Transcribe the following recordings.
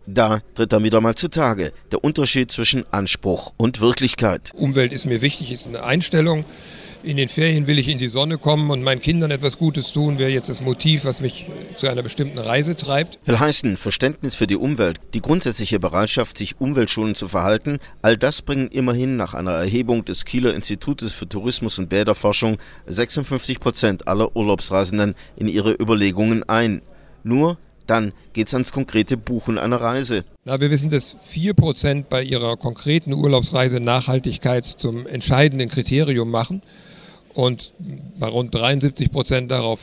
Da tritt dann wieder mal zutage der Unterschied zwischen Anspruch und Wirklichkeit. Umwelt ist mir wichtig, ist eine Einstellung. In den Ferien will ich in die Sonne kommen und meinen Kindern etwas Gutes tun, wäre jetzt das Motiv, was mich zu einer bestimmten Reise treibt. Will heißen, Verständnis für die Umwelt, die grundsätzliche Bereitschaft, sich umweltschonend zu verhalten, all das bringen immerhin nach einer Erhebung des Kieler Institutes für Tourismus und Bäderforschung 56% aller Urlaubsreisenden in ihre Überlegungen ein. Nur dann geht's ans konkrete Buchen einer Reise. Wir wissen, dass 4% bei ihrer konkreten Urlaubsreise Nachhaltigkeit zum entscheidenden Kriterium machen und bei rund 73% darauf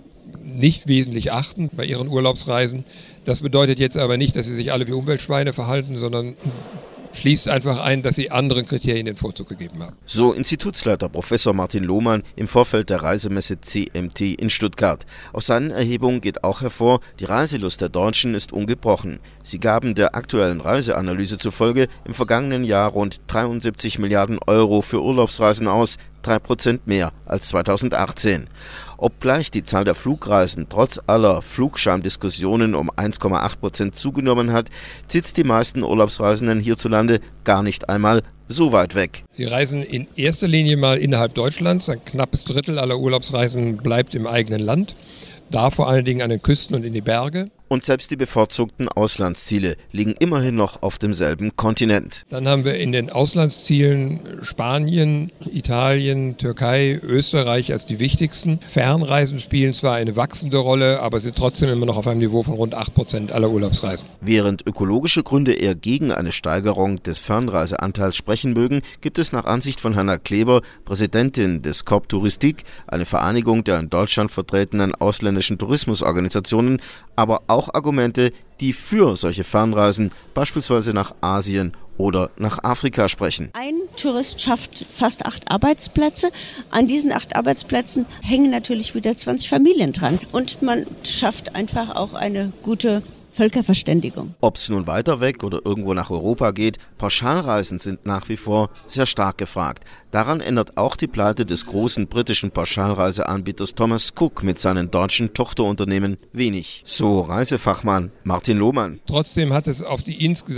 nicht wesentlich achten bei ihren Urlaubsreisen. Das bedeutet jetzt aber nicht, dass sie sich alle wie Umweltschweine verhalten, sondern schließt einfach ein, dass sie anderen Kriterien den Vorzug gegeben haben. So Institutsleiter Professor Martin Lohmann im Vorfeld der Reisemesse CMT in Stuttgart. Aus seinen Erhebungen geht auch hervor, die Reiselust der Deutschen ist ungebrochen. Sie gaben der aktuellen Reiseanalyse zufolge im vergangenen Jahr rund 73 Milliarden Euro für Urlaubsreisen aus, 3% mehr als 2018. Obgleich die Zahl der Flugreisen trotz aller Flugscham-Diskussionen um 1,8% zugenommen hat, zieht die meisten Urlaubsreisenden hierzulande gar nicht einmal so weit weg. Sie reisen in erster Linie mal innerhalb Deutschlands. Ein knappes Drittel aller Urlaubsreisen bleibt im eigenen Land. Da vor allen Dingen an den Küsten und in die Berge. Und selbst die bevorzugten Auslandsziele liegen immerhin noch auf demselben Kontinent. Dann haben wir in den Auslandszielen Spanien, Italien, Türkei, Österreich als die wichtigsten. Fernreisen spielen zwar eine wachsende Rolle, aber sind trotzdem immer noch auf einem Niveau von rund 8% aller Urlaubsreisen. Während ökologische Gründe eher gegen eine Steigerung des Fernreiseanteils sprechen mögen, gibt es nach Ansicht von Hanna Kleber, Präsidentin des Corps Touristique, eine Vereinigung der in Deutschland vertretenen ausländischen Tourismusorganisationen, aber auch Argumente, die für solche Fernreisen beispielsweise nach Asien oder nach Afrika sprechen. Ein Tourist schafft fast 8 Arbeitsplätze. An diesen 8 Arbeitsplätzen hängen natürlich wieder 20 Familien dran. Und man schafft einfach auch eine gute Völkerverständigung. Ob es nun weiter weg oder irgendwo nach Europa geht, Pauschalreisen sind nach wie vor sehr stark gefragt. Daran ändert auch die Pleite des großen britischen Pauschalreiseanbieters Thomas Cook mit seinen deutschen Tochterunternehmen wenig. So Reisefachmann Martin Lohmann. Trotzdem hat es auf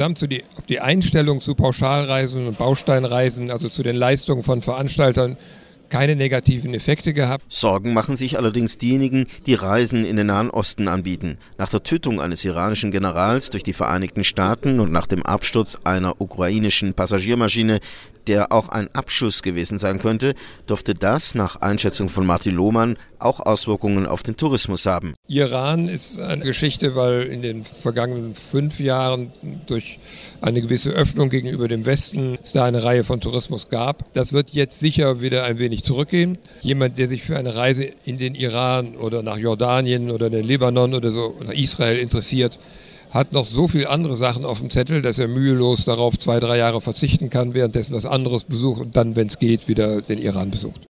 die Einstellung zu Pauschalreisen und Bausteinreisen, also zu den Leistungen von Veranstaltern, keine negativen Effekte gehabt. Sorgen machen sich allerdings diejenigen, die Reisen in den Nahen Osten anbieten. Nach der Tötung eines iranischen Generals durch die Vereinigten Staaten und nach dem Absturz einer ukrainischen Passagiermaschine, der auch ein Abschuss gewesen sein könnte, dürfte das nach Einschätzung von Martin Lohmann auch Auswirkungen auf den Tourismus haben. Iran ist eine Geschichte, weil in den vergangenen 5 Jahren durch eine gewisse Öffnung gegenüber dem Westen es da eine Reihe von Tourismus gab. Das wird jetzt sicher wieder ein wenig zurückgehen. Jemand, der sich für eine Reise in den Iran oder nach Jordanien oder den Libanon oder so nach Israel interessiert, hat noch so viele andere Sachen auf dem Zettel, dass er mühelos darauf 2-3 Jahre verzichten kann, währenddessen was anderes besucht und dann, wenn es geht, wieder den Iran besucht.